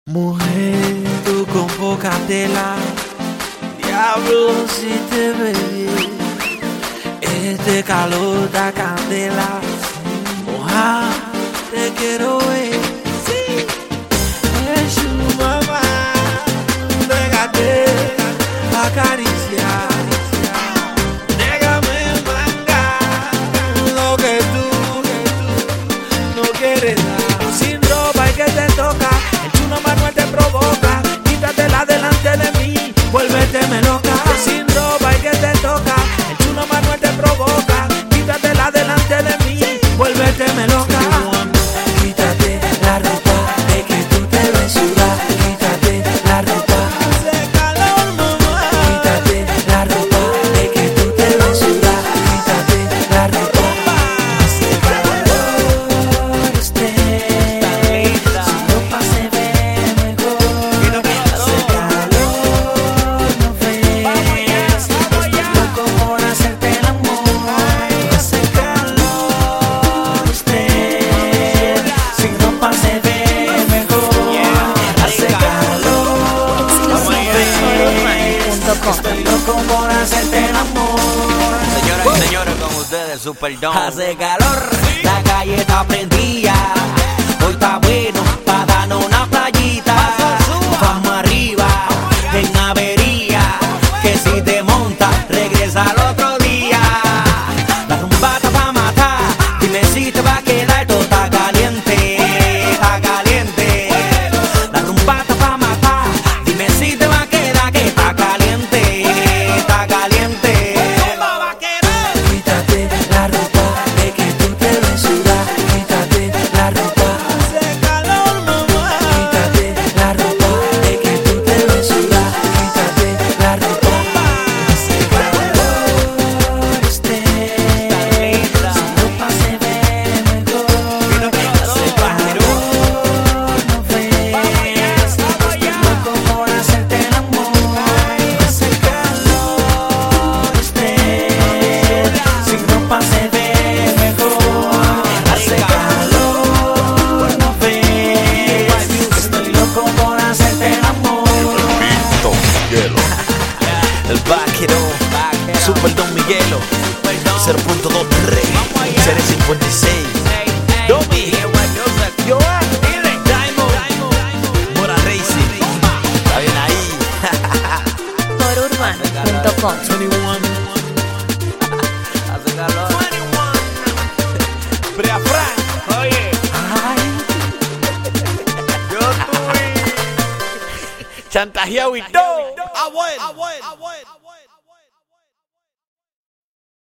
Mujer, tú convócatela, diablo si te bebí, este calor da candela, moja, te quiero ver, sí, es su mamá, déjate acariciar, déjame mangar lo que tú no quieres dar, sin ropa y que te toca. Manuel te provoca, quítatela delante de mí, vuélveteme loca, sin ropa y que te toca, el chuno Manuel te provoca, quítatela delante de mí, vuélveteme loca, quítate la ropa, de que tú te ves sudar, quítate la ropa, hace calor mamá, quítate la ropa, de que tú te ves sudar, quítate la ropa, hace calor usted. Estoy loco por hacerte el amor. Señoras y señores, con ustedes, Super Don. Hace calor, la calle está prendida. Hoy está bueno para darnos una playita. Vamos arriba, en avería. Que si te montas, regresa al otro día. La rumba está pa' matar. Dime si te va a quedar, esto está caliente. Está caliente. La rumba está pa' matar. Dime si te va a quedar, que está caliente. El vaquero, Super Don Miguelo, 0.2 Rey, Serie 56, Domi, Joan, Diamond, Mora Racing, está bien ahí. Por Urban.com. 21, hace calor. 21, Brea Frank, oye, yo estoy chantajeado y todo.